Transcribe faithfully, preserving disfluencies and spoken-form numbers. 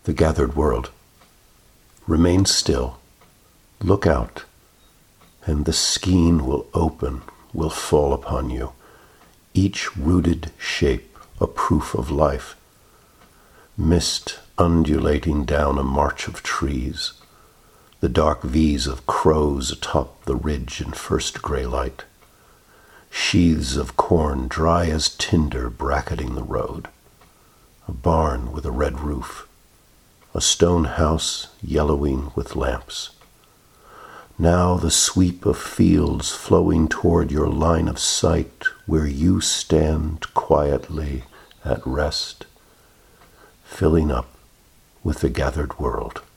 the gathered world. Remain still, look out, and the skein will open, will fall upon you, each rooted shape a proof of life. Mist undulating down a march of trees, the dark V's of crows atop the ridge in first grey light, sheaths of corn dry as tinder bracketing the road, a barn with a red roof, a stone house yellowing with lamps. Now the sweep of fields flowing toward your line of sight where you stand quietly at rest, filling up with the gathered world.